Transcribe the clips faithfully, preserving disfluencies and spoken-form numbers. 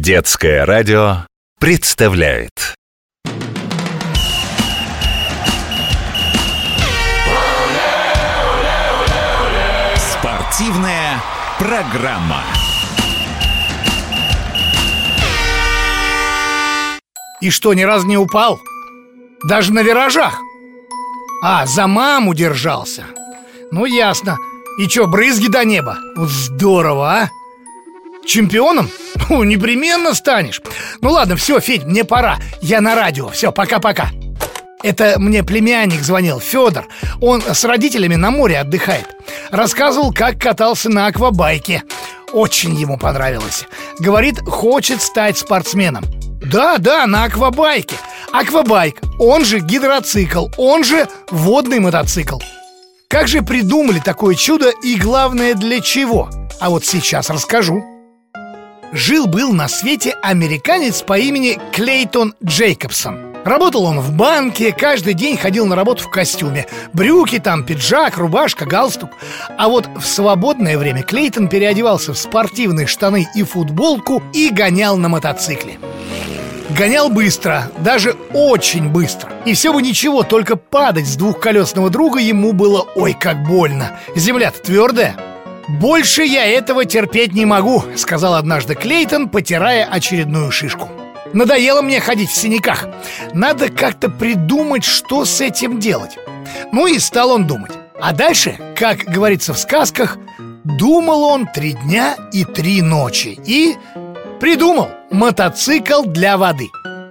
Детское радио представляет спортивная программа. И что, ни разу не упал? Даже на виражах? А, за маму держался. Ну, ясно. И чё, брызги до неба? Вот здорово, а? Чемпионом? Ну, непременно станешь. Ну ладно, все, Федь, мне пора. Я на радио, все, пока-пока. Это мне племянник звонил, Федор. Он с родителями на море отдыхает. Рассказывал, как катался на аквабайке. Очень ему понравилось. Говорит, хочет стать спортсменом. Да, да, на аквабайке. Аквабайк, он же гидроцикл, он же водный мотоцикл. Как же придумали такое чудо и, главное, для чего? А вот сейчас расскажу. Жил-был на свете американец по имени Клейтон Джейкобсон. Работал он в банке, каждый день ходил на работу в костюме. Брюки там, пиджак, рубашка, галстук. А вот в свободное время Клейтон переодевался в спортивные штаны и футболку и гонял на мотоцикле. Гонял быстро, даже очень быстро. И все бы ничего, только падать с двухколесного друга ему было ой как больно. Земля-то твердая. «Больше я этого терпеть не могу», — сказал однажды Клейтон, потирая очередную шишку. «Надоело мне ходить в синяках. Надо как-то придумать, что с этим делать». Ну и стал он думать. А дальше, как говорится в сказках, думал он три дня и три ночи. И придумал мотоцикл для воды.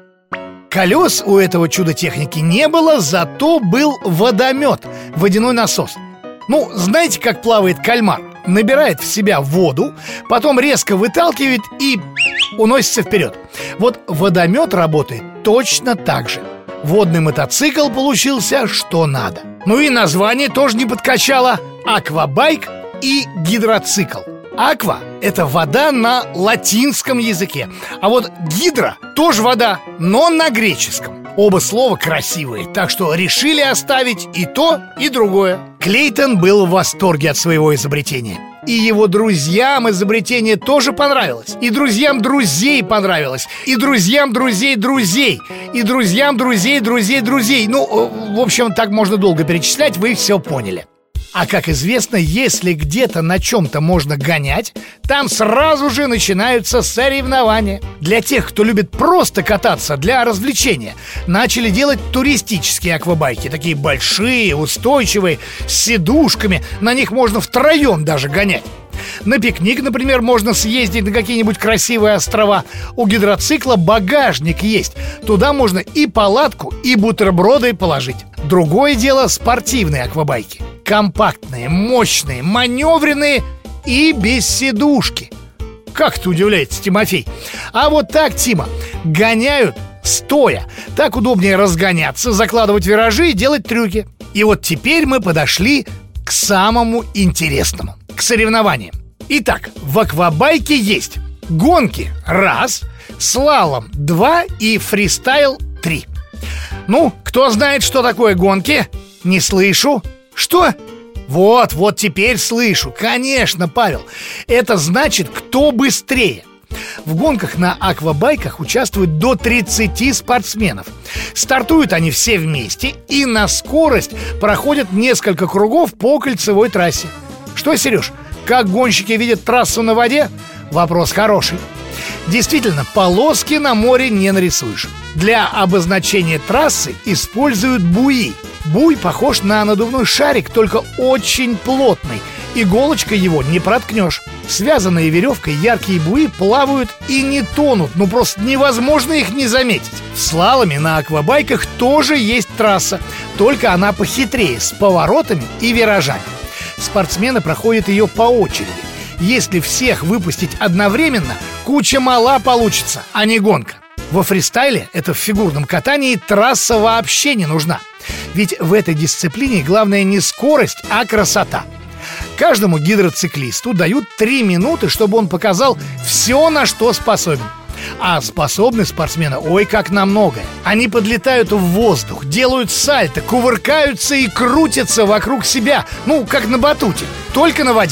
Колес у этого чудо-техники не было, зато был водомет, водяной насос. Ну, знаете, как плавает кальмар? Набирает в себя воду, потом резко выталкивает и уносится вперед. Вот водомет работает точно так же. Водный мотоцикл получился что надо. Ну и название тоже не подкачало. Аквабайк и гидроцикл. Аква – это вода на латинском языке. А вот гидро – тоже вода, но на греческом. Оба слова красивые, так что решили оставить и то, и другое. Клейтон был в восторге от своего изобретения. И его друзьям изобретение тоже понравилось. И друзьям друзей понравилось. И друзьям друзей друзей. И друзьям друзей друзей друзей. Ну, в общем, так можно долго перечислять, вы все поняли. А как известно, если где-то на чем-то можно гонять, там сразу же начинаются соревнования. Для тех, кто любит просто кататься для развлечения, начали делать туристические аквабайки. Такие большие, устойчивые, с сидушками. На них можно втроем даже гонять. На пикник, например, можно съездить на какие-нибудь красивые острова. У гидроцикла багажник есть. Туда можно и палатку, и бутерброды положить. Другое дело спортивные аквабайки. Компактные, мощные, маневренные и без сидушки. Как ты удивляется, Тимофей? А вот так, Тима, гоняют стоя. Так удобнее разгоняться, закладывать виражи и делать трюки. И вот теперь мы подошли к самому интересному, к соревнованиям. Итак, в аквабайке есть гонки – раз, слалом – два и фристайл – три. Ну, кто знает, что такое гонки? Не слышу. Что? Вот, вот теперь слышу. Конечно, Павел. Это значит, кто быстрее. В гонках на аквабайках участвуют до тридцати спортсменов. Стартуют они все вместе и на скорость проходят несколько кругов по кольцевой трассе. Что, Сереж, как гонщики видят трассу на воде? Вопрос хороший. Действительно, полоски на море не нарисуешь. Для обозначения трассы используют буи. Буй похож на надувной шарик, только очень плотный. Иголочкой его не проткнешь. Связанные веревкой яркие буи плавают и не тонут. Ну просто невозможно их не заметить. В слаломе на аквабайках тоже есть трасса, только она похитрее, с поворотами и виражами. Спортсмены проходят ее по очереди. Если всех выпустить одновременно, куча мала получится, а не гонка. Во фристайле, это в фигурном катании, трасса вообще не нужна. Ведь в этой дисциплине главное не скорость, а красота. Каждому гидроциклисту дают три минуты, чтобы он показал все, на что способен. А способны спортсмены ой как на многое. Они подлетают в воздух, делают сальто, кувыркаются и крутятся вокруг себя. Ну, как на батуте, только на воде.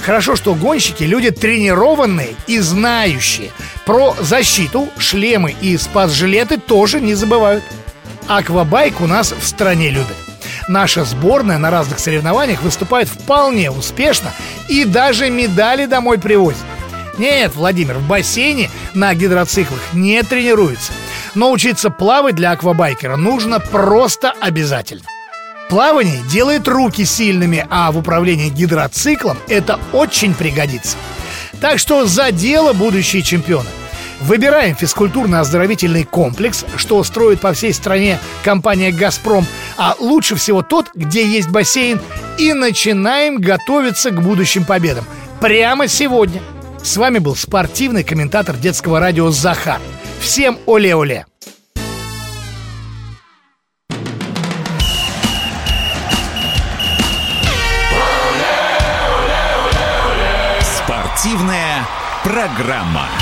Хорошо, что гонщики люди тренированные и знающие. Про защиту, шлемы и спас-жилеты тоже не забывают. Аквабайк у нас в стране любят. Наша сборная на разных соревнованиях выступает вполне успешно и даже медали домой привозит. Нет, Владимир, в бассейне на гидроциклах не тренируются. Но учиться плавать для аквабайкера нужно просто обязательно. Плавание делает руки сильными, а в управлении гидроциклом это очень пригодится. Так что за дело, будущие чемпионы. Выбираем физкультурно-оздоровительный комплекс, что строит по всей стране компания «Газпром», а лучше всего тот, где есть бассейн, и начинаем готовиться к будущим победам. Прямо сегодня. С вами был спортивный комментатор детского радио Захар. Всем оле-оле! Спортивная программа.